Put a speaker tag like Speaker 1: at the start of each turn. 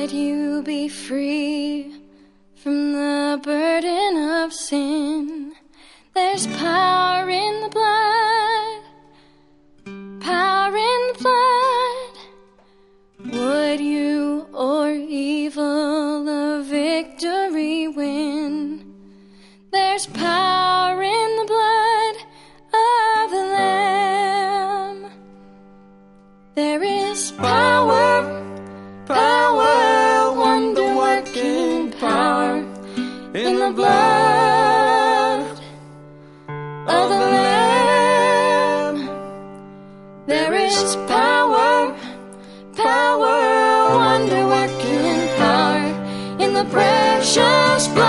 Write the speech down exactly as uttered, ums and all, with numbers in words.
Speaker 1: Would you be free from the burden of sin? There's power in the blood, power in the blood. Would you or evil a victory win? There's power in the blood of the Lamb. There is power, power, wonder-working power in the blood of the Lamb. There is power, power, wonder-working power in the precious blood